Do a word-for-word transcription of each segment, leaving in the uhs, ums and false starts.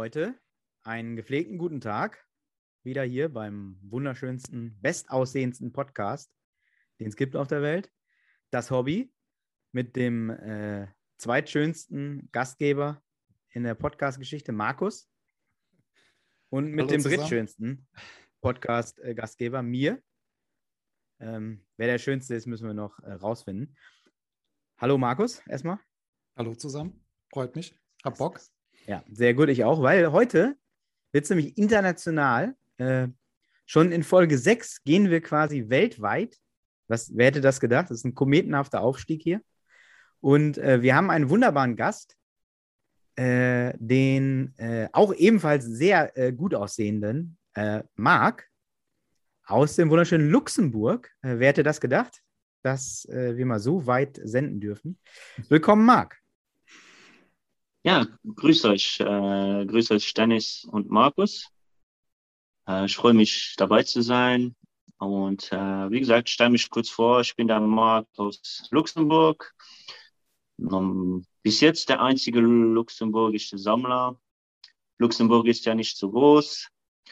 Leute, einen gepflegten guten Tag. Wieder hier beim wunderschönsten, bestaussehendsten Podcast, den es gibt auf der Welt. Das Hobby mit dem äh, zweitschönsten Gastgeber in der Podcast-Geschichte, Markus. Und mit Hallo dem zusammen. drittschönsten Podcast-Gastgeber, mir. Ähm, wer der Schönste ist, müssen wir noch äh, rausfinden. Hallo Markus, erstmal. Hallo zusammen, freut mich, hab Bock. Ja, sehr gut, ich auch, weil heute wird es nämlich international. Äh, schon in Folge sechs gehen wir quasi weltweit. Was, wer hätte das gedacht? Das ist ein kometenhafter Aufstieg hier. Und äh, wir haben einen wunderbaren Gast, äh, den äh, auch ebenfalls sehr äh, gut aussehenden äh, Marc aus dem wunderschönen Luxemburg. Äh, wer hätte das gedacht, dass äh, wir mal so weit senden dürfen? Willkommen, Marc. Ja, grüß euch, äh, grüß euch Dennis und Markus. Äh, ich freue mich dabei zu sein. Und äh, wie gesagt, stelle mich kurz vor, ich bin der Marc aus Luxemburg. Um, bis jetzt der einzige luxemburgische Sammler. Luxemburg ist ja nicht so groß.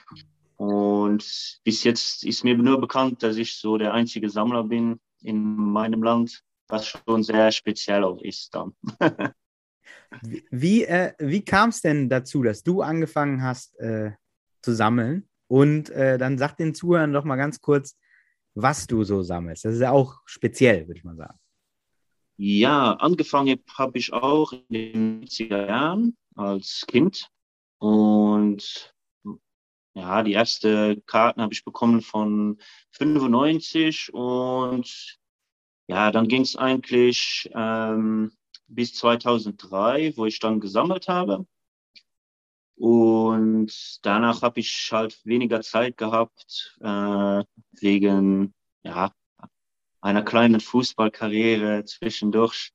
Und bis jetzt ist mir nur bekannt, dass ich so der einzige Sammler bin in meinem Land, was schon sehr speziell auch ist dann. Wie, wie, äh, wie kam es denn dazu, dass du angefangen hast äh, zu sammeln? Und äh, dann sag den Zuhörern doch mal ganz kurz, was du so sammelst. Das ist ja auch speziell, würde ich mal sagen. Ja, angefangen habe ich auch in den neunziger Jahren als Kind. Und ja, die erste Karten habe ich bekommen von fünfundneunzig. Und ja, dann ging es eigentlich ähm, bis zweitausenddrei, wo ich dann gesammelt habe. Und danach habe ich halt weniger Zeit gehabt, äh, wegen ja, einer kleinen Fußballkarriere zwischendurch.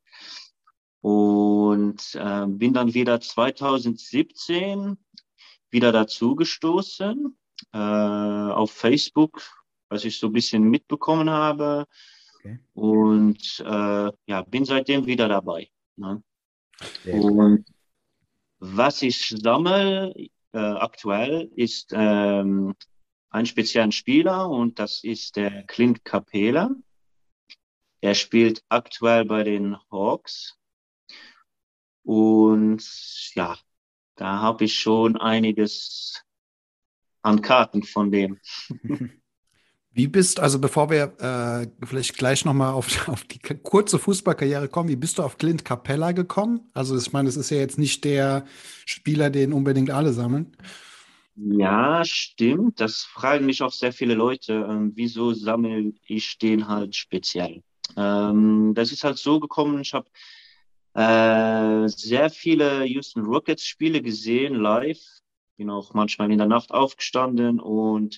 Und äh, bin dann wieder zweitausendsiebzehn wieder dazu gestoßen, äh, auf Facebook, was ich so ein bisschen mitbekommen habe. Okay. Und äh, ja, bin seitdem wieder dabei. Ne? Sehr gut. Und was ich sammle äh, aktuell ist ähm, einen speziellen Spieler und das ist der Clint Capela. Er spielt aktuell bei den Hawks und ja, da habe ich schon einiges an Karten von dem. Wie bist, also bevor wir äh, vielleicht gleich nochmal auf, auf die k- kurze Fußballkarriere kommen, wie bist du auf Clint Capela gekommen? Also ich meine, es ist ja jetzt nicht der Spieler, den unbedingt alle sammeln. Ja, stimmt. Das fragen mich auch sehr viele Leute. Ähm, wieso sammle ich den halt speziell? Ähm, das ist halt so gekommen, ich habe äh, sehr viele Houston Rockets Spiele gesehen, live. Bin auch manchmal in der Nacht aufgestanden und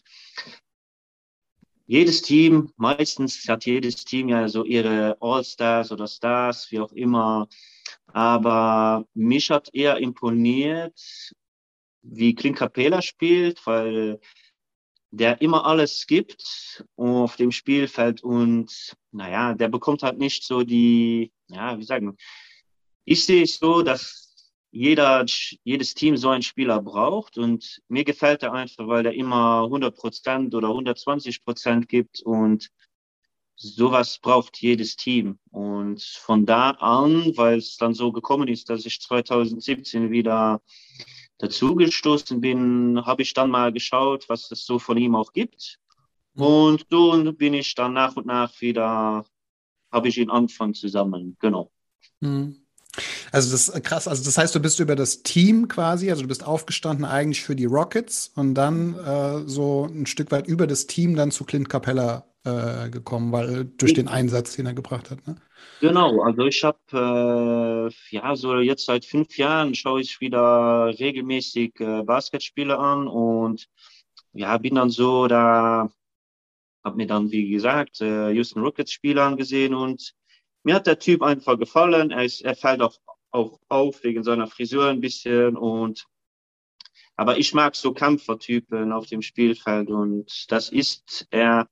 jedes Team, meistens hat jedes Team ja so ihre All-Stars oder Stars, wie auch immer. Aber mich hat eher imponiert, wie Clint Capela spielt, weil der immer alles gibt auf dem Spielfeld und naja, der bekommt halt nicht so die, ja, wie sagen wir, ich sehe es so, dass jeder, jedes Team so einen Spieler braucht und mir gefällt er einfach, weil der immer hundert Prozent oder hundertzwanzig Prozent gibt und sowas braucht jedes Team. Und von da an, weil es dann so gekommen ist, dass ich zweitausendsiebzehn wieder dazugestoßen bin, habe ich dann mal geschaut, was es so von ihm auch gibt. Und so bin ich dann nach und nach wieder, habe ich ihn angefangen zu sammeln. Genau. Mhm. Also das ist krass. Also das heißt, du bist über das Team quasi, also du bist aufgestanden eigentlich für die Rockets und dann äh, so ein Stück weit über das Team dann zu Clint Capela äh, gekommen, weil durch den Einsatz, den er gebracht hat. Ne? Genau, also ich habe, äh, ja, so jetzt seit fünf Jahren schaue ich wieder regelmäßig äh, Basketspiele an und ja, bin dann so da, habe mir dann, wie gesagt, äh, Houston Rockets Spiele angesehen und mir hat der Typ einfach gefallen. Er, ist, er fällt auch, auch auf wegen seiner Frisur ein bisschen und aber ich mag so Kämpfertypen auf dem Spielfeld und das ist er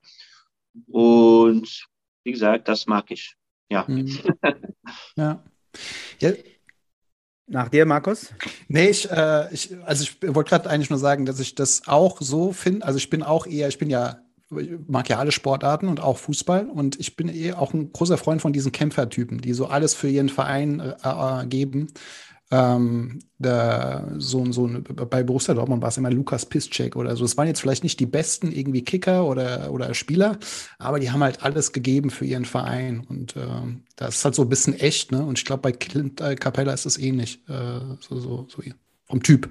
und wie gesagt, das mag ich. Ja. Mhm. Ja. Ja, Nach dir, Markus? Nee, ich, äh, ich, also ich wollte gerade eigentlich nur sagen, dass ich das auch so finde. Also ich bin auch eher, ich bin ja, ich mag ja alle Sportarten und auch Fußball und ich bin eher auch ein großer Freund von diesen Kämpfertypen, die so alles für ihren Verein äh, äh, geben. Ähm, da, so, so ein- bei Borussia Dortmund war es immer Lukas Piszczek oder so. Es waren jetzt vielleicht nicht die besten irgendwie Kicker oder, oder Spieler, aber die haben halt alles gegeben für ihren Verein. Und ähm, das ist halt so ein bisschen echt, ne? Und ich glaube, bei Clint äh, Capella ist es ähnlich. Äh, so, so, so vom Typ.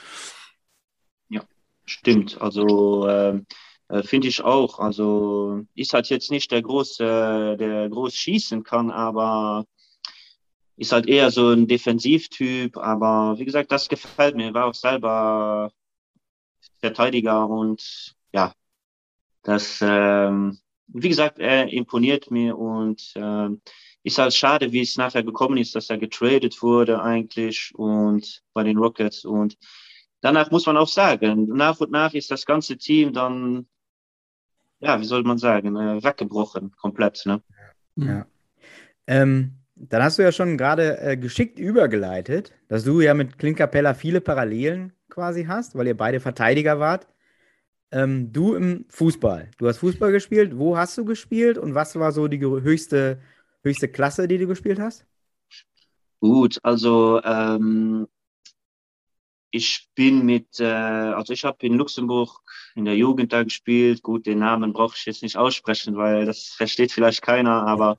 Ja, stimmt. Also ähm, äh, finde ich auch. Also ist halt jetzt nicht der große, der groß schießen kann, aber ist halt eher so ein Defensivtyp. Aber wie gesagt, das gefällt mir. War auch selber Verteidiger und ja, das, ähm, wie gesagt, er imponiert mir und ähm, ist halt schade, wie es nachher gekommen ist, dass er getradet wurde eigentlich und bei den Rockets und danach muss man auch sagen, nach und nach ist das ganze Team dann, ja, wie soll man sagen, äh, weggebrochen, komplett, ne? Mhm. Ja. Ähm, dann hast du ja schon gerade äh, geschickt übergeleitet, dass du ja mit Clint Capella viele Parallelen quasi hast, weil ihr beide Verteidiger wart. Ähm, du im Fußball. Du hast Fußball gespielt. Wo hast du gespielt und was war so die ge- höchste, höchste Klasse, die du gespielt hast? Gut, also ähm, ich bin mit, äh, also ich habe in Luxemburg in der Jugend da gespielt. Gut, den Namen brauche ich jetzt nicht aussprechen, weil das versteht vielleicht keiner, aber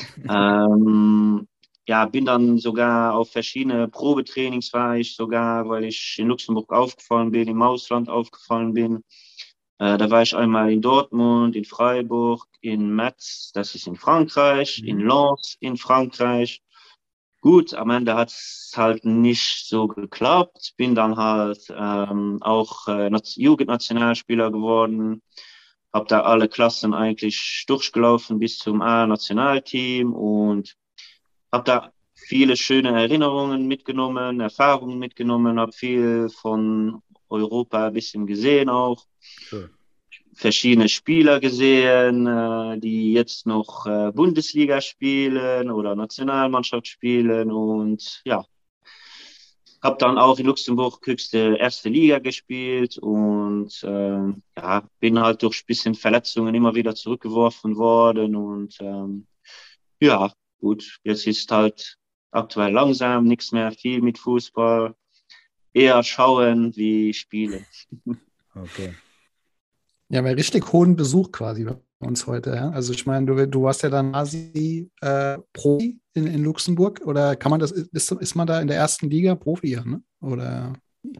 ähm, ja, bin dann sogar auf verschiedene Probetrainings war ich sogar, weil ich in Luxemburg aufgefallen bin, im Ausland aufgefallen bin. Äh, da war ich einmal in Dortmund, in Freiburg, in Metz, das ist in Frankreich, in Mhm. Lens in Frankreich. Gut, am Ende hat es halt nicht so geklappt. Bin dann halt ähm, auch äh, Naz- Jugendnationalspieler geworden. Habe da alle Klassen eigentlich durchgelaufen bis zum A-Nationalteam und habe da viele schöne Erinnerungen mitgenommen, Erfahrungen mitgenommen, habe viel von Europa ein bisschen gesehen auch, Cool. verschiedene Spieler gesehen, äh, die jetzt noch äh, Bundesliga spielen oder Nationalmannschaft spielen und ja, habe dann auch in Luxemburg höchste erste Liga gespielt und ähm, ja, bin halt durch ein bisschen Verletzungen immer wieder zurückgeworfen worden und ähm, ja, gut, jetzt ist halt aktuell langsam, nichts mehr viel mit Fußball, eher schauen wie spielen. Okay. Ja, aber richtig hohen Besuch quasi bei uns heute. Ja? Also ich meine, du, du warst ja dann quasi äh, Profi in, in Luxemburg oder kann man das, ist, ist man da in der ersten Liga Profi, ja, ne? Oder?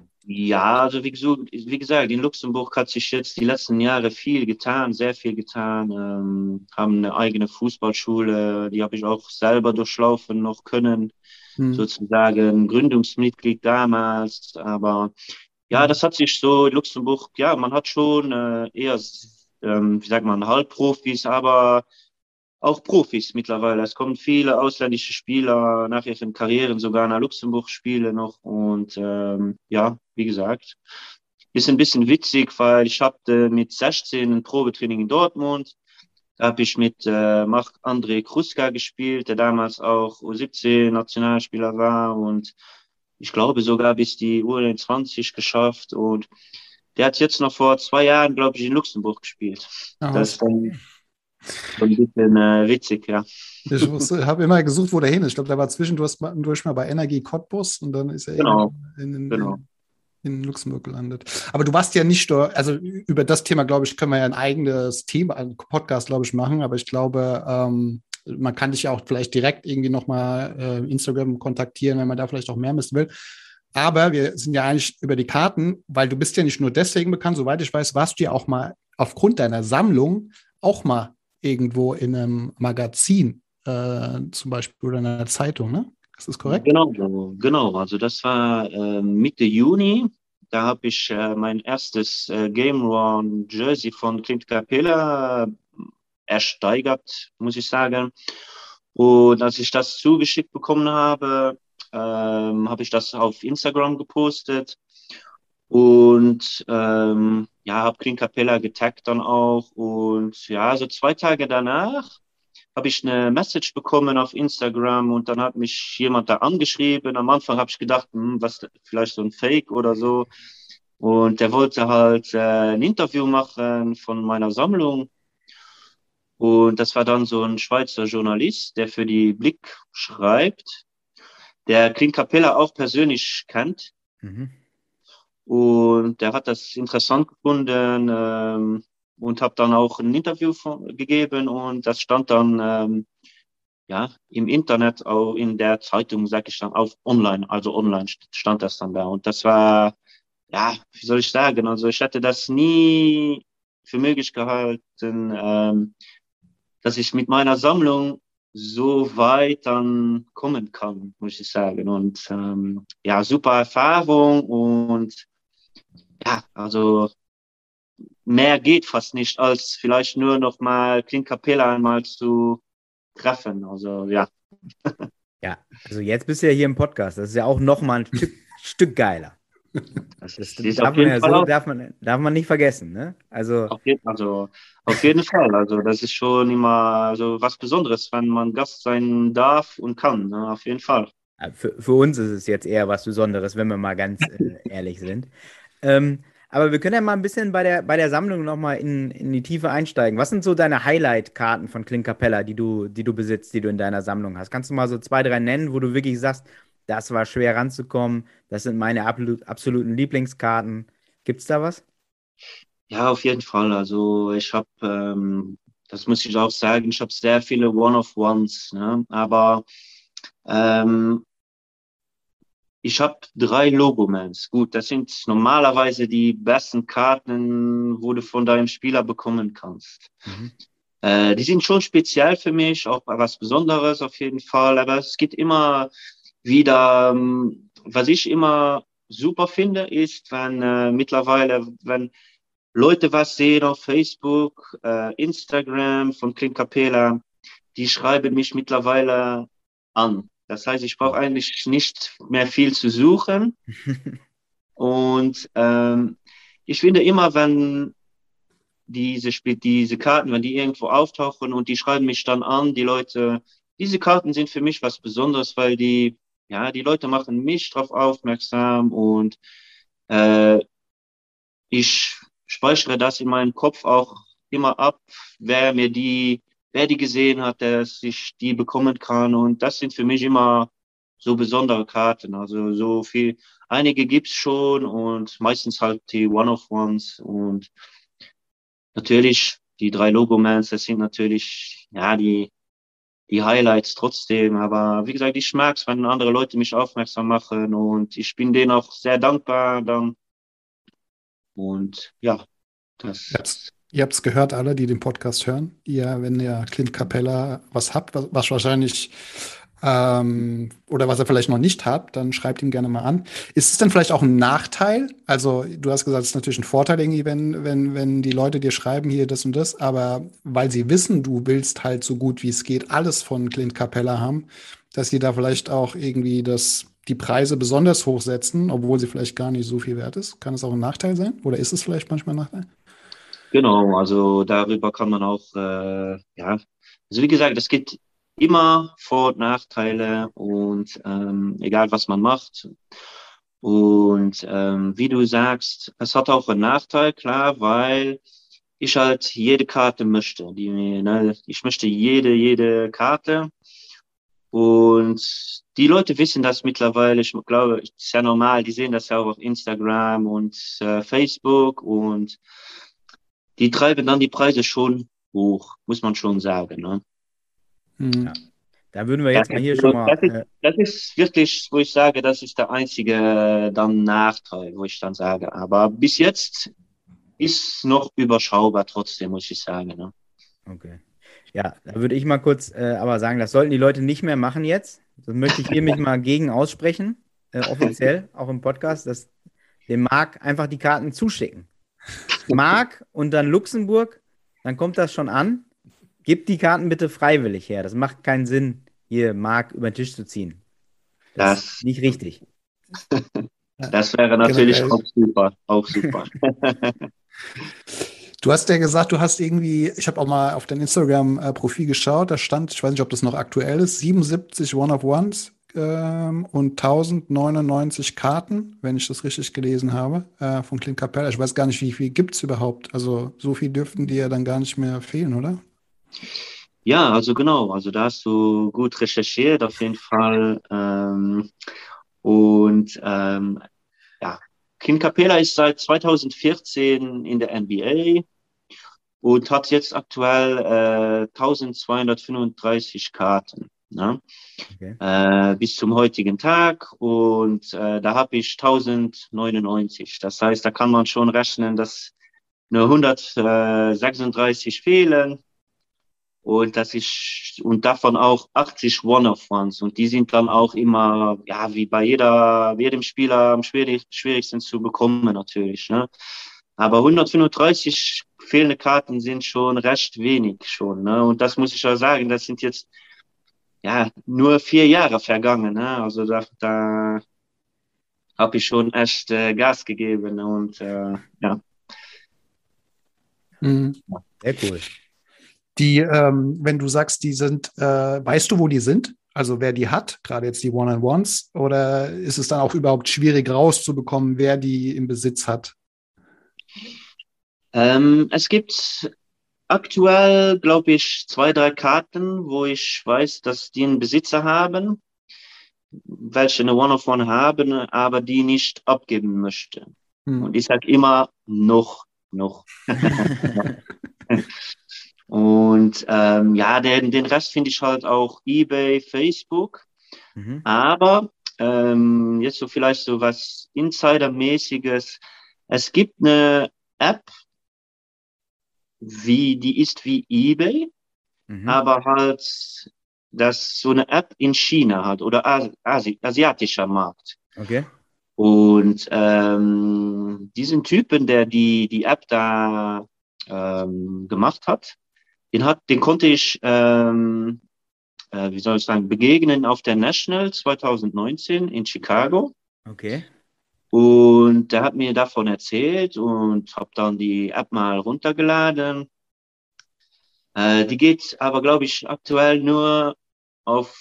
Ja, also wie gesagt, wie gesagt, in Luxemburg hat sich jetzt die letzten Jahre viel getan, sehr viel getan. Ähm, haben eine eigene Fußballschule, die habe ich auch selber durchlaufen noch können, Hm, sozusagen Gründungsmitglied damals. Aber ja, hm, das hat sich so in Luxemburg, ja, man hat schon äh, eher, ähm, wie sagt man, Halbprofis, aber auch Profis mittlerweile. Es kommen viele ausländische Spieler nach ihren Karrieren sogar nach Luxemburg spielen noch. Und ähm, ja, wie gesagt, ist ein bisschen witzig, weil ich hatte mit sechzehn ein Probetraining in Dortmund. Da habe ich mit äh, Marc-André Kruska gespielt, der damals auch U siebzehn Nationalspieler war und ich glaube sogar bis die U einundzwanzig geschafft. Und der hat jetzt noch vor zwei Jahren, glaube ich, in Luxemburg gespielt. ah, Das was? ist dann so ein bisschen äh, witzig, ja. Ich habe immer gesucht, wo der hin ist. Ich glaube, der war zwischendurch mal, durch mal bei Energie Cottbus und dann ist er Genau, irgendwann in, in, genau. in, in Luxemburg gelandet. Aber du warst ja nicht dort, also über das Thema, glaube ich, können wir ja ein eigenes Thema, einen Podcast, glaube ich, machen. Aber ich glaube, ähm, man kann dich ja auch vielleicht direkt irgendwie nochmal äh, Instagram kontaktieren, wenn man da vielleicht auch mehr wissen will. Aber wir sind ja eigentlich über die Karten, weil du bist ja nicht nur deswegen bekannt, soweit ich weiß, warst du ja auch mal aufgrund deiner Sammlung auch mal irgendwo in einem Magazin, äh, zum Beispiel oder in einer Zeitung, ne? Ist das korrekt? Genau, genau. Also das war äh, Mitte Juni. Da habe ich äh, mein erstes äh, Game Run Jersey von Clint Capela äh, ersteigert, muss ich sagen. Und als ich das zugeschickt bekommen habe, ähm, habe ich das auf Instagram gepostet und ähm, ja, habe Clint Capela getaggt dann auch. Und ja, so zwei Tage danach habe ich eine Message bekommen auf Instagram und dann hat mich jemand da angeschrieben. Am Anfang habe ich gedacht, hm, was, vielleicht so ein Fake oder so. Und der wollte halt äh, ein Interview machen von meiner Sammlung. Und das war dann so ein Schweizer Journalist, der für die Blick schreibt, der Clint Capela auch persönlich kennt. Mhm. Und der hat das interessant gefunden ähm, und habe dann auch ein Interview von, gegeben und das stand dann ähm, ja im Internet, auch in der Zeitung, sag ich dann, auf online, also online stand das dann da. Und das war, ja, wie soll ich sagen, also ich hätte das nie für möglich gehalten, ähm, dass ich mit meiner Sammlung so weit dann kommen kann, muss ich sagen. Und ähm, ja, super Erfahrung und ja, also mehr geht fast nicht, als vielleicht nur noch mal Clint Capela einmal zu treffen. Also ja. Ja, also jetzt bist du ja hier im Podcast. Das ist ja auch noch mal ein Stück, Stück geiler. Das Das ist, ist darf auf man jeden ja Fall so, auch, darf man, darf man nicht vergessen, ne? Also auf jeden, also auf jeden Fall. Also das ist schon immer so was Besonderes, wenn man Gast sein darf und kann. Ne? Auf jeden Fall. äh, für, für uns ist es jetzt eher was Besonderes, wenn wir mal ganz äh, ehrlich sind. Ähm, aber wir können ja mal ein bisschen bei der, bei der Sammlung nochmal in, in die Tiefe einsteigen. Was sind so deine Highlight-Karten von Clint Capela, die du, die du besitzt, die du in deiner Sammlung hast? Kannst du mal so zwei, drei nennen, wo du wirklich sagst, das war schwer ranzukommen, das sind meine absolut, absoluten Lieblingskarten. Gibt's da was? Ja, auf jeden Fall. Also ich habe, ähm, das muss ich auch sagen, ich habe sehr viele One-of-Ones, ne? Aber ähm, ich habe drei Logomans. Gut, das sind normalerweise die besten Karten, wo du von deinem Spieler bekommen kannst. Mhm. Äh, die sind schon speziell für mich, auch was Besonderes auf jeden Fall. Aber es geht immer wieder, ähm, was ich immer super finde, ist, wenn äh, mittlerweile, wenn Leute was sehen auf Facebook, äh, Instagram von Clint Capela, die schreiben mich mittlerweile an. Das heißt, ich brauche eigentlich nicht mehr viel zu suchen. Und ähm, ich finde immer, wenn diese, diese Karten, wenn die irgendwo auftauchen und die schreiben mich dann an, die Leute, diese Karten sind für mich was Besonderes, weil die, ja, die Leute machen mich darauf aufmerksam und äh, ich speichere das in meinem Kopf auch immer ab, wer mir die, wer die gesehen hat, dass ich die bekommen kann. Und das sind für mich immer so besondere Karten. Also so viel, einige gibt's schon und meistens halt die One-of-Ones und natürlich die drei Logomans, das sind natürlich, ja, die, die Highlights trotzdem. Aber wie gesagt, ich mag's, wenn andere Leute mich aufmerksam machen und ich bin denen auch sehr dankbar dann. Und ja, Ihr das habt's, ihr habt's gehört, alle, die den Podcast hören. Ihr, wenn ihr Clint Capela was habt, was, was wahrscheinlich ähm, oder was er vielleicht noch nicht hat, dann schreibt ihn gerne mal an. Ist es denn vielleicht auch ein Nachteil? Also, du hast gesagt, es ist natürlich ein Vorteil, irgendwie, wenn, wenn, wenn die Leute dir schreiben, hier das und das, aber weil sie wissen, du willst halt so gut wie es geht alles von Clint Capela haben, dass sie da vielleicht auch irgendwie das, die Preise besonders hochsetzen, obwohl sie vielleicht gar nicht so viel wert ist. Kann es auch ein Nachteil sein? Oder ist es vielleicht manchmal ein Nachteil? Genau, also darüber kann man auch, äh, ja, also wie gesagt, es gibt immer Vor- und Nachteile und ähm, egal was man macht. Und ähm, wie du sagst, es hat auch einen Nachteil, klar, weil ich halt jede Karte möchte. Die, ne, ich möchte jede, jede Karte. Und die Leute wissen das mittlerweile. Ich glaube, es ist ja normal. Die sehen das ja auch auf Instagram und äh, Facebook und die treiben dann die Preise schon hoch, muss man schon sagen. Ne? Hm. Ja. Da würden wir Ja, jetzt mal hier schon also mal. das ist, Äh, das ist wirklich, wo ich sage, das ist der einzige äh, dann Nachteil, wo ich dann sage. Aber bis jetzt ist noch überschaubar trotzdem, muss ich sagen. Ne? okay. Ja, da würde ich mal kurz äh, aber sagen, das sollten die Leute nicht mehr machen jetzt. Das möchte ich hier mich mal gegen aussprechen, äh, offiziell, auch im Podcast, dass dem Marc einfach die Karten zuschicken. Marc und dann Luxemburg, dann kommt das schon an. Gib die Karten bitte freiwillig her. Das macht keinen Sinn, hier Marc über den Tisch zu ziehen. Das ist Das, nicht richtig. Ja, das wäre natürlich generell. auch super, auch super. Du hast ja gesagt, du hast irgendwie, ich habe auch mal auf dein Instagram-Profil geschaut, da stand, ich weiß nicht, ob das noch aktuell ist, siebenundsiebzig One-of-Ones ähm, und tausendneunundneunzig Karten, wenn ich das richtig gelesen habe, äh, von Clint Capella. Ich weiß gar nicht, wie viel gibt es überhaupt. Also so viel dürften dir ja dann gar nicht mehr fehlen, oder? Ja, also genau, also da hast du gut recherchiert, auf jeden Fall. Ähm, und ähm, ja, Clint Capela ist seit zweitausendvierzehn in der N B A und hat jetzt aktuell äh, eintausendzweihundertfünfunddreißig Karten, ne? Okay. Äh, bis zum heutigen Tag und äh, da habe ich tausendneunundneunzig. Das heißt, da kann man schon rechnen, dass nur hundertsechsunddreißig fehlen. Und das ist, und davon auch achtzig One-of-Ones. Und die sind dann auch immer, ja, wie bei jeder, jedem Spieler am schwierig, schwierigsten zu bekommen, natürlich, ne? Aber hundertfünfunddreißig fehlende Karten sind schon recht wenig schon, ne? Und das muss ich ja sagen, das sind jetzt, ja, nur vier Jahre vergangen, ne? Also da, da habe ich schon echt äh, Gas gegeben und, äh, ja. Mhm. Sehr cool. Die, ähm, wenn du sagst, die sind, äh, weißt du, wo die sind? Also wer die hat, gerade jetzt die One-on-Ones, oder ist es dann auch überhaupt schwierig rauszubekommen, wer die im Besitz hat? Ähm, es gibt aktuell, glaube ich, zwei, drei Karten, wo ich weiß, dass die einen Besitzer haben, welche eine One-of-One haben, aber die nicht abgeben möchte. Hm. Und ich sage immer noch, noch. Und ähm, ja, den, den Rest finde ich halt auch eBay, Facebook. Mhm. Aber ähm, jetzt so vielleicht so was Insidermäßiges. Es gibt eine App, wie, die ist wie eBay, Mhm. aber halt, das so eine App in China hat oder Asi Asi asiatischer Markt. Okay. Und ähm, diesen Typen, der die, die App da ähm, gemacht hat, den hat, den konnte ich, ähm, äh, wie soll ich sagen, begegnen auf der National zweitausendneunzehn in Chicago. Okay. Und der hat mir davon erzählt und habe dann die App mal runtergeladen. Äh, die geht aber, glaube ich, aktuell nur auf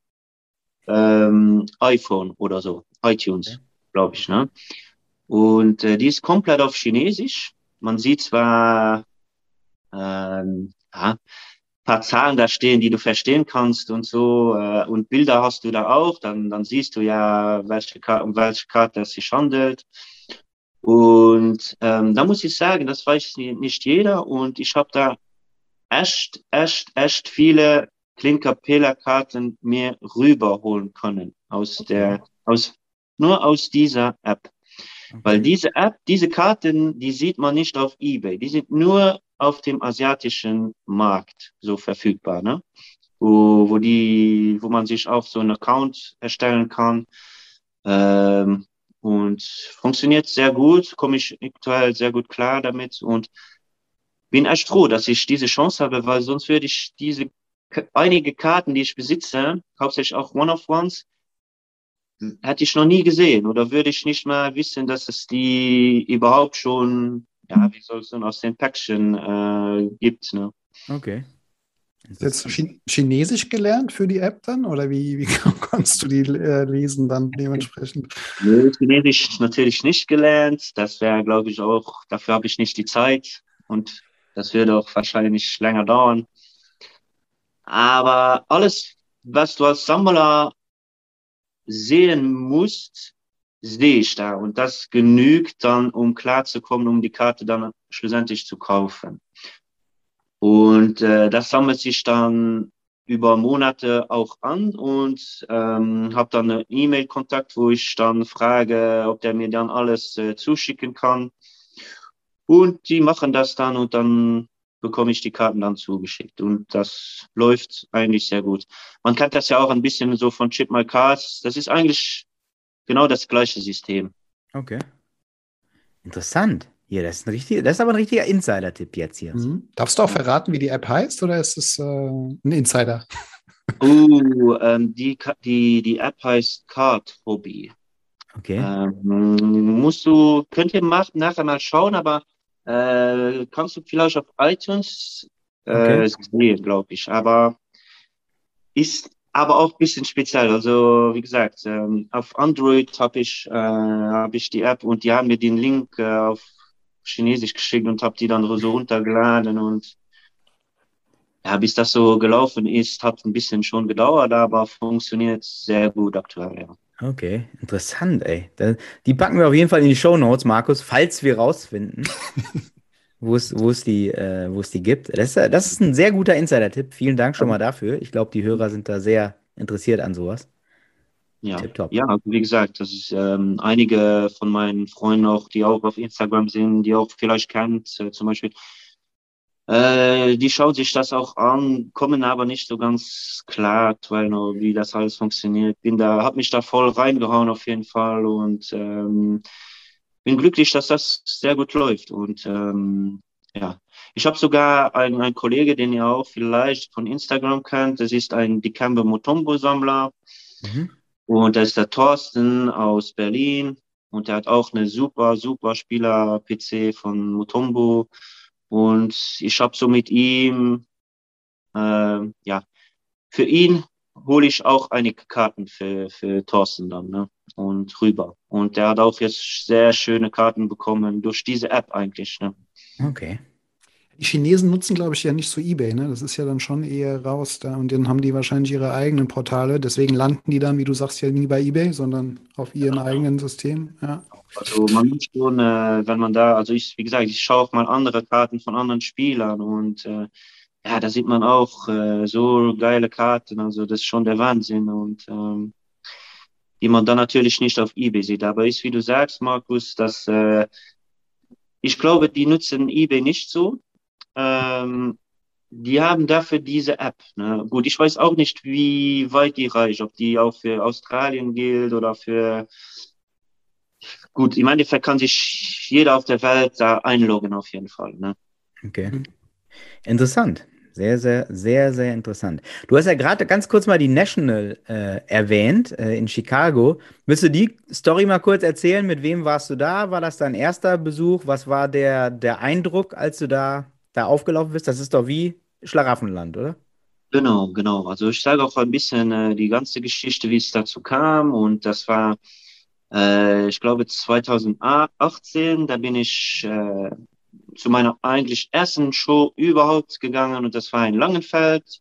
ähm, iPhone oder so, Okay. iTunes, glaube ich, Okay. ne? Und äh, die ist komplett auf Chinesisch. Man sieht zwar ähm, ja, paar Zahlen da stehen, die du verstehen kannst und so, äh, und Bilder hast du da auch, dann, dann siehst du ja, welche Karte, um welche Karte es sich handelt. Und ähm, da muss ich sagen, das weiß nicht jeder und ich habe da echt, echt, echt viele Clint-Capela-Karten mir rüberholen können aus Okay. der, aus, nur aus dieser App. Weil Okay. diese App, diese Karten, die sieht man nicht auf eBay. Die sind nur auf dem asiatischen Markt so verfügbar, ne? Wo, wo die, wo man sich auch so einen Account erstellen kann. Ähm, und funktioniert sehr gut, komme ich aktuell sehr gut klar damit und bin echt froh, dass ich diese Chance habe, weil sonst würde ich diese einige Karten, die ich besitze, hauptsächlich auch One-of-Ones, hätte ich noch nie gesehen oder würde ich nicht mal wissen, dass es die überhaupt schon, ja, wie soll es denn aus den Päckchen äh, gibt, ne? Okay. Jetzt Interessant. Chi- Chinesisch gelernt für die App dann? Oder wie, wie konntest du die äh, lesen dann dementsprechend? Nee, Chinesisch natürlich nicht gelernt. Das wäre, glaube ich, auch, dafür habe ich nicht die Zeit und das würde auch wahrscheinlich länger dauern. Aber alles, was du als Sammler sehen musst, sehe ich da. Und das genügt dann, um klarzukommen, um die Karte dann schlussendlich zu kaufen. Und äh, das sammelt sich dann über Monate auch an und ähm, habe dann einen E-Mail-Kontakt, wo ich dann frage, ob der mir dann alles äh, zuschicken kann. Und die machen das dann und dann bekomme ich die Karten dann zugeschickt. Und das läuft eigentlich sehr gut. Man kennt das ja auch ein bisschen so von Chip My Cards. Das ist eigentlich genau das gleiche System. Okay. Interessant. Hier, das ist ein richtiger, das ist aber ein richtiger Insider-Tipp jetzt hier. Mhm. Darfst du auch verraten, wie die App heißt, oder ist es äh, ein Insider? Oh, ähm, die, Ka- die, die App heißt Card Hobby. Okay. Ähm, musst du, könnt ihr mach, nachher mal schauen, aber Äh, kannst du vielleicht auf iTunes Okay. äh, sehen, glaube ich. Aber ist aber auch ein bisschen speziell. Also, wie gesagt, ähm, auf Android habe ich, äh, hab ich die App und die haben mir den Link äh, auf Chinesisch geschickt und habe die dann so runtergeladen. Und ja, bis das so gelaufen ist, hat ein bisschen schon gedauert, aber funktioniert sehr gut aktuell, ja. Okay, interessant, ey. Da, die packen wir auf jeden Fall in die Shownotes, Markus, falls wir rausfinden, wo es, wo es die, äh, wo es die gibt. Das ist, das ist ein sehr guter Insider-Tipp. Vielen Dank schon mal dafür. Ich glaube, die Hörer sind da sehr interessiert an sowas. Ja, Tipptopp. ja, also wie gesagt, das ist ähm, einige von meinen Freunden auch, die auch auf Instagram sind, die auch vielleicht kennt, äh, zum Beispiel, äh, die schauen sich das auch an, kommen aber nicht so ganz klar aktuell noch, wie das alles funktioniert. Bin da, hab mich da voll reingehauen auf jeden Fall und ähm, bin glücklich, dass das sehr gut läuft. Und ähm, ja, ich habe sogar einen, einen Kollege, den ihr auch vielleicht von Instagram kennt. Das ist ein Dikembe Mutombo-Sammler. Mhm. Und da ist der Thorsten aus Berlin und der hat auch eine super, super Spieler-P C von Mutombo. Und ich habe so mit ihm, ähm, ja, für ihn hole ich auch einige Karten für, für Thorsten dann, ne? Und rüber. Und der hat auch jetzt sehr schöne Karten bekommen durch diese App eigentlich, ne? Okay. Die Chinesen nutzen, glaube ich, ja nicht so eBay, ne? Das ist ja dann schon eher raus da. Und dann haben die wahrscheinlich ihre eigenen Portale. Deswegen landen die dann, wie du sagst, ja nie bei eBay, sondern auf ihrem eigenen System. Ja. Also man muss schon, äh, wenn man da, also ich, wie gesagt, ich schaue auch mal andere Karten von anderen Spielern und äh, ja, da sieht man auch äh, so geile Karten, also das ist schon der Wahnsinn und ähm, die man dann natürlich nicht auf eBay sieht. Aber ist, wie du sagst, Markus, dass äh, ich glaube, die nutzen eBay nicht so. Ähm, Die haben dafür diese App. Ne? Gut, ich weiß auch nicht, wie weit die reicht, ob die auch für Australien gilt oder für. Gut, im Endeffekt kann sich jeder auf der Welt da einloggen, auf jeden Fall. Ne? Okay. Interessant. Sehr, sehr, sehr, sehr interessant. Du hast ja gerade ganz kurz mal die National äh, erwähnt, äh, in Chicago. Willst du die Story mal kurz erzählen? Mit wem warst du da? War das dein erster Besuch? Was war der, der Eindruck, als du da, da aufgelaufen bist? Das ist doch wie Schlaraffenland, oder? Genau, genau. Also ich sage auch ein bisschen äh, die ganze Geschichte, wie es dazu kam. Und das war, äh, ich glaube, zwanzig achtzehn, da bin ich äh, zu meiner eigentlich ersten Show überhaupt gegangen und das war in Langenfeld.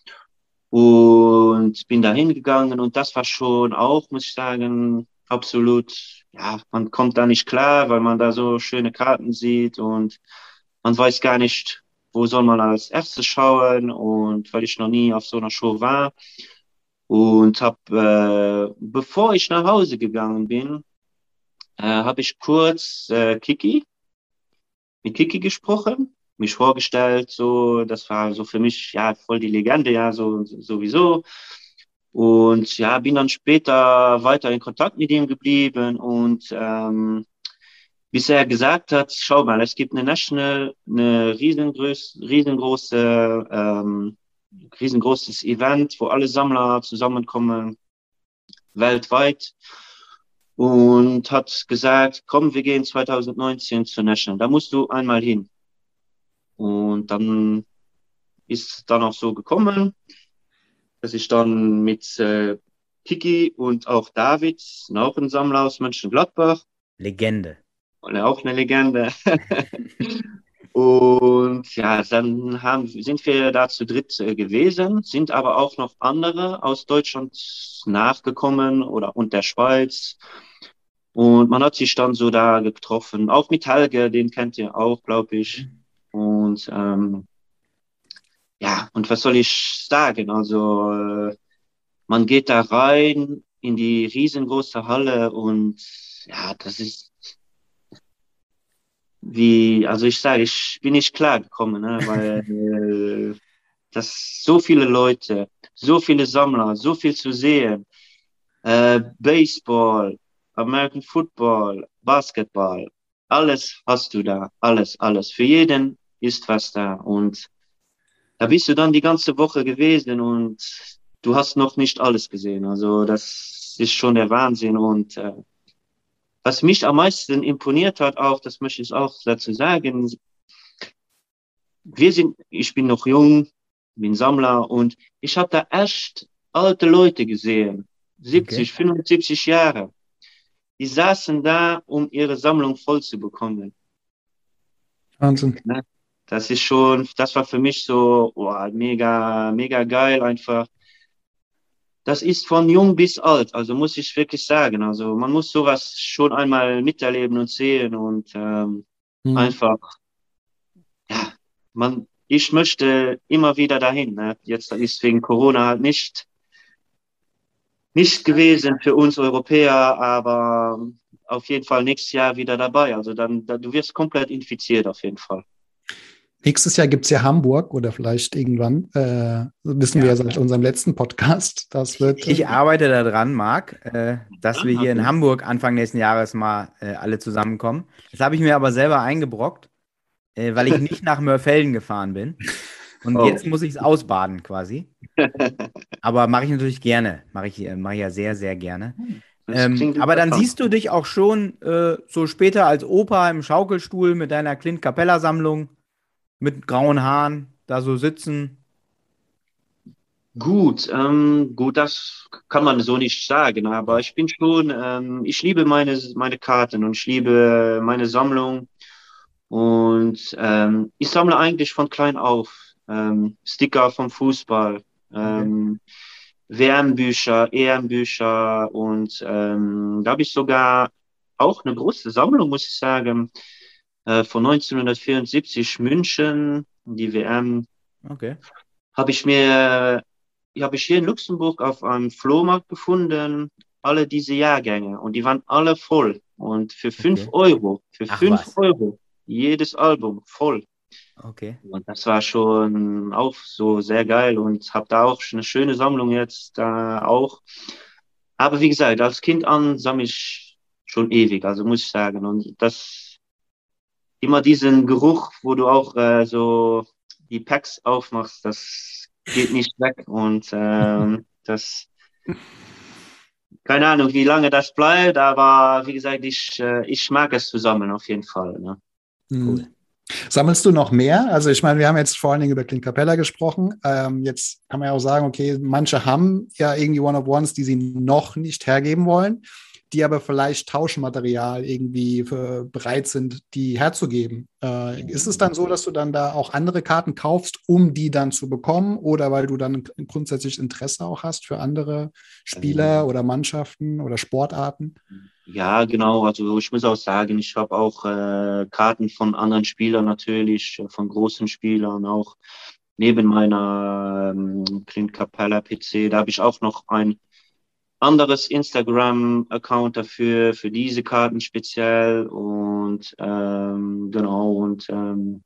Und bin da hingegangen und das war schon auch, muss ich sagen, absolut, ja, man kommt da nicht klar, weil man da so schöne Karten sieht und man weiß gar nicht, wo soll man als erstes schauen und weil ich noch nie auf so einer Show war und habe, äh, bevor ich nach Hause gegangen bin, äh, habe ich kurz äh, Kiki, mit Kiki gesprochen, mich vorgestellt, so, das war so für mich, ja, voll die Legende, ja, so, sowieso. Und ja, bin dann später weiter in Kontakt mit ihm geblieben und ähm, bis er gesagt hat, schau mal, es gibt eine National, eine riesengroß, riesengroße, ähm, riesengroßes Event, wo alle Sammler zusammenkommen, weltweit. Und hat gesagt, komm, wir gehen zwanzig neunzehn zur National. Da musst du einmal hin. Und dann ist dann auch so gekommen, dass ich dann mit äh, Kiki und auch David, auch ein Sammler aus Mönchengladbach, Legende. auch eine Legende. Und ja, dann haben, sind wir da zu dritt äh, gewesen, sind aber auch noch andere aus Deutschland nachgekommen oder und der Schweiz. Und man hat sich dann so da getroffen, auch mit Helge, den kennt ihr auch, glaube ich. Und ähm, ja, und was soll ich sagen? Also äh, man geht da rein in die riesengroße Halle und ja, das ist wie, also ich sage, ich bin nicht klargekommen, ne, weil äh, das so viele Leute, so viele Sammler, so viel zu sehen, äh, Baseball, American Football, Basketball, alles hast du da, alles, alles. Für jeden ist was da und da bist du dann die ganze Woche gewesen und du hast noch nicht alles gesehen. Also das ist schon der Wahnsinn und äh, was mich am meisten imponiert hat, auch, das möchte ich auch dazu sagen, wir sind, ich bin noch jung, bin Sammler und ich habe da echt alte Leute gesehen, siebzig, Okay. fünfundsiebzig Jahre. Die saßen da, um ihre Sammlung voll zu bekommen. Wahnsinn. Ne? Das ist schon, das war für mich so, oh, mega, mega geil einfach. Das ist von jung bis alt, also muss ich wirklich sagen. Also man muss sowas schon einmal miterleben und sehen und ähm, Mhm. einfach, ja, man, ich möchte immer wieder dahin. Ne? Jetzt ist wegen Corona halt nicht, nicht gewesen für uns Europäer, aber auf jeden Fall nächstes Jahr wieder dabei. Also dann, dann du wirst komplett infiziert auf jeden Fall. Nächstes Jahr gibt es ja Hamburg oder vielleicht irgendwann. Äh, wissen wir Ja. ja seit unserem letzten Podcast. Das wird. Ich Äh, arbeite daran, Marc, äh, dass wir Ah, hier in okay. Hamburg Anfang nächsten Jahres mal äh, alle zusammenkommen. Das habe ich mir aber selber eingebrockt, äh, weil ich nicht nach Mörfelden gefahren bin. Und Oh. jetzt muss ich es ausbaden quasi. Aber mache ich natürlich gerne. Mache ich, äh, mache ich ja sehr, sehr gerne. Das Ähm, klingt aber dann interessant. siehst du dich auch schon äh, so später als Opa im Schaukelstuhl mit deiner Clint-Capella-Sammlung, mit grauen Haaren, da so sitzen. Gut, ähm, gut, das kann man so nicht sagen, aber Doch. ich bin schon, ähm, ich liebe meine, meine Karten und ich liebe meine Sammlung und ähm, ich sammle eigentlich von klein auf ähm, Sticker vom Fußball, Okay. ähm, W M-Bücher, E M-Bücher und ähm, da habe ich sogar auch eine große Sammlung, muss ich sagen, äh, von neunzehnhundertvierundsiebzig München, die W M Okay. habe ich mir, die habe ich hier in Luxemburg auf einem Flohmarkt gefunden, alle diese Jahrgänge und die waren alle voll und für fünf Okay. Euro, für Ach fünf was. Euro jedes Album voll. Okay. Und das war schon auch so sehr geil und habe da auch eine schöne Sammlung jetzt äh, auch. Aber wie gesagt, als Kind an sammle ich schon ewig, also muss ich sagen. Und das immer diesen Geruch, wo du auch äh, so die Packs aufmachst, das geht nicht weg. Und ähm, das, keine Ahnung, wie lange das bleibt, aber wie gesagt, ich, äh, ich mag es zu sammeln auf jeden Fall. Ne? Cool. Mhm. Sammelst du noch mehr? Also ich meine, wir haben jetzt vor allen Dingen über Clint Capella gesprochen. Ähm, jetzt kann man ja auch sagen, okay, manche haben ja irgendwie One-of-Ones, die sie noch nicht hergeben wollen, die aber vielleicht Tauschmaterial irgendwie für, bereit sind, die herzugeben. Äh, ist es dann so, dass du dann da auch andere Karten kaufst, um die dann zu bekommen oder weil du dann grundsätzlich Interesse auch hast für andere Spieler Ähm, oder Mannschaften oder Sportarten? Ja, genau. Also ich muss auch sagen, ich habe auch äh, Karten von anderen Spielern natürlich, äh, von großen Spielern auch neben meiner ähm, Clint Capella P C. Da habe ich auch noch ein anderes Instagram-Account dafür, für diese Karten speziell. Und ähm, genau, und ähm,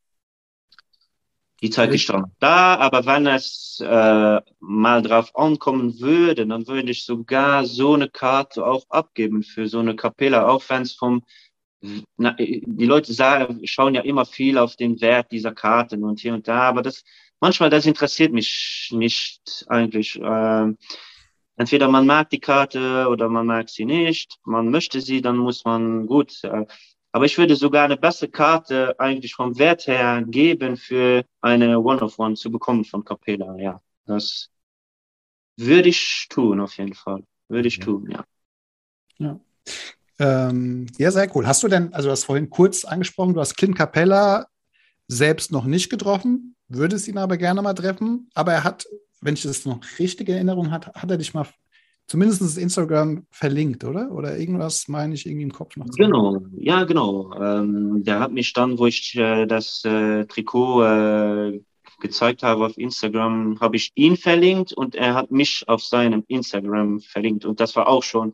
die zeige ich dann da, aber wenn es äh, mal drauf ankommen würde, dann würde ich sogar so eine Karte auch abgeben für so eine Kapelle, auch wenn es vom, na, die Leute sagen, schauen ja immer viel auf den Wert dieser Karten und hier und da, aber das, manchmal, das interessiert mich nicht eigentlich. Ähm, entweder man mag die Karte oder man mag sie nicht, man möchte sie, dann muss man gut. Äh, aber ich würde sogar eine bessere Karte eigentlich vom Wert her geben für eine One-of-One zu bekommen von Capella. Ja, das würde ich tun, auf jeden Fall. Würde ich Okay. tun, ja. Ja. Ähm, ja, sehr cool. Hast du denn, also du hast vorhin kurz angesprochen, du hast Clint Capella selbst noch nicht getroffen, würdest ihn aber gerne mal treffen. Aber er hat, wenn ich das noch richtig in Erinnerung habe, hat er dich mal zumindest das Instagram verlinkt, oder? Oder irgendwas meine ich irgendwie im Kopf noch zu haben. Genau, ja, genau. Ähm, der hat mich dann, wo ich äh, das äh, Trikot äh, gezeigt habe auf Instagram, habe ich ihn verlinkt und er hat mich auf seinem Instagram verlinkt. Und das war auch schon,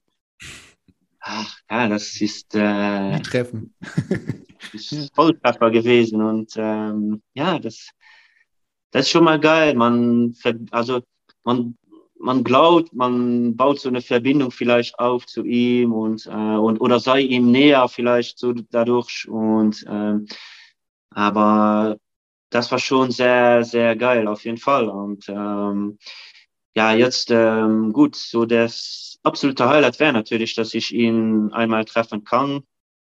ach ja, das ist, Wie äh, treffen. Ja. ist Volltreffer gewesen. Und ähm, ja, das, das ist schon mal geil. Man, ver- also man, man glaubt, man baut so eine Verbindung vielleicht auf zu ihm und, äh, und oder sei ihm näher vielleicht so dadurch. Und ähm, aber das war schon sehr, sehr geil auf jeden Fall. Und ähm, ja, jetzt ähm, gut, so das absolute Highlight wäre natürlich, dass ich ihn einmal treffen kann.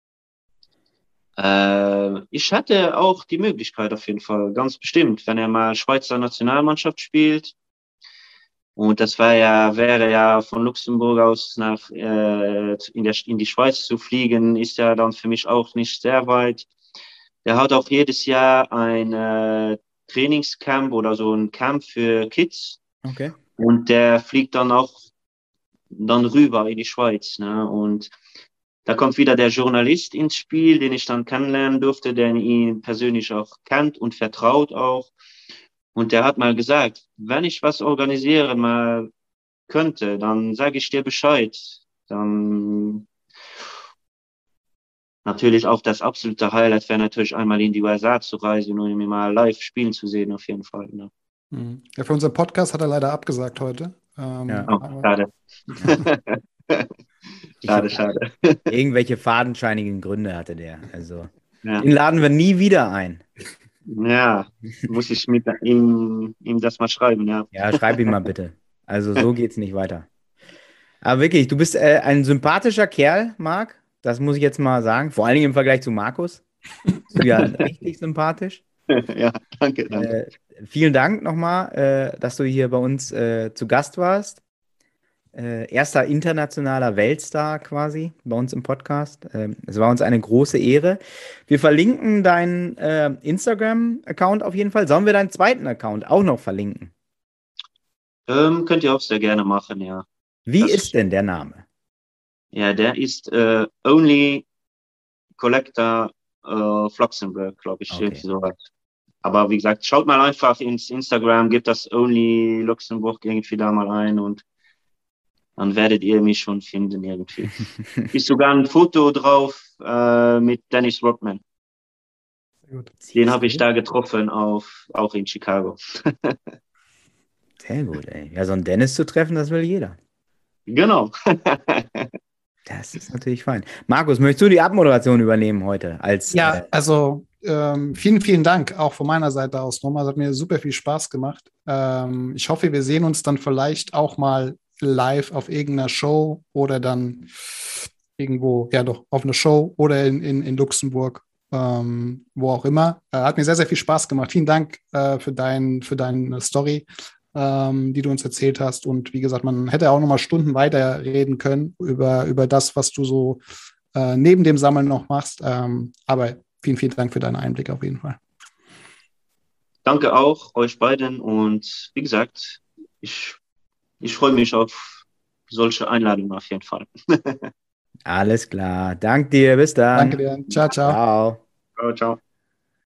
Äh, ich hätte auch die Möglichkeit auf jeden Fall, ganz bestimmt, wenn er mal Schweizer Nationalmannschaft spielt. Und das war ja, wäre ja von Luxemburg aus nach äh, in, der, in die Schweiz zu fliegen, ist ja dann für mich auch nicht sehr weit. Der hat auch jedes Jahr ein äh, Trainingscamp oder so ein Camp für Kids. Okay. Und der fliegt dann auch dann rüber in die Schweiz. Ne? Und da kommt wieder der Journalist ins Spiel, den ich dann kennenlernen durfte, der ihn persönlich auch kennt und vertraut auch. Und der hat mal gesagt, wenn ich was organisieren mal könnte, dann sage ich dir Bescheid. Dann natürlich auch das absolute Highlight wäre natürlich einmal in die U S A zu reisen und ihn mal live spielen zu sehen, auf jeden Fall. Ne? Ja, für unseren Podcast hat er leider abgesagt heute. Ähm, Ja. Oh, schade. Schade, schade. Irgendwelche fadenscheinigen Gründe hatte der. Also, Ja. den laden wir nie wieder ein. Ja, muss ich mit ihm, ihm das mal schreiben, ja. Ja, schreib ihm mal bitte. Also, so geht's nicht weiter. Aber wirklich, du bist äh, ein sympathischer Kerl, Marc. Das muss ich jetzt mal sagen. Vor allen Dingen im Vergleich zu Markus. Bist du ja richtig sympathisch. Ja, danke, danke. Äh, vielen Dank nochmal, äh, dass du hier bei uns äh, zu Gast warst. Äh, erster internationaler Weltstar quasi bei uns im Podcast. Ähm, es war uns eine große Ehre. Wir verlinken deinen äh, Instagram-Account auf jeden Fall. Sollen wir deinen zweiten Account auch noch verlinken? Ähm, könnt ihr auch sehr gerne machen, ja. Wie Das- ist denn der Name? Ja, der ist äh, Only Collector äh, Luxemburg, glaube ich, Okay. irgendwie sowas. Aber wie gesagt, schaut mal einfach ins Instagram, gebt das Only Luxemburg irgendwie da mal ein und dann werdet ihr mich schon finden irgendwie. Ist sogar ein Foto drauf äh, mit Dennis Rodman. Sehr gut. Den habe ich da getroffen, auf, auch in Chicago. Sehr gut, ey. Ja, so einen Dennis zu treffen, das will jeder. Genau. Das ist natürlich fein. Markus, möchtest du die Abmoderation übernehmen heute? Als, Ja, äh, also ähm, vielen, vielen Dank auch von meiner Seite aus nochmal. Es hat mir super viel Spaß gemacht. Ähm, ich hoffe, wir sehen uns dann vielleicht auch mal live auf irgendeiner Show oder dann irgendwo, ja doch, auf einer Show oder in, in, in Luxemburg, ähm, wo auch immer. Äh, hat mir sehr, sehr viel Spaß gemacht. Vielen Dank äh, für, dein, für deine Story, ähm, die du uns erzählt hast. Und wie gesagt, man hätte auch noch mal Stunden weiter reden können über, über das, was du so äh, neben dem Sammeln noch machst. Ähm, aber vielen, vielen Dank für deinen Einblick auf jeden Fall. Danke auch euch beiden und wie gesagt, ich, ich freue mich auf solche Einladungen auf jeden Fall. alles klar. Dank dir. Bis dann. Danke dir. Ciao, ciao. Ciao. Ciao, ciao.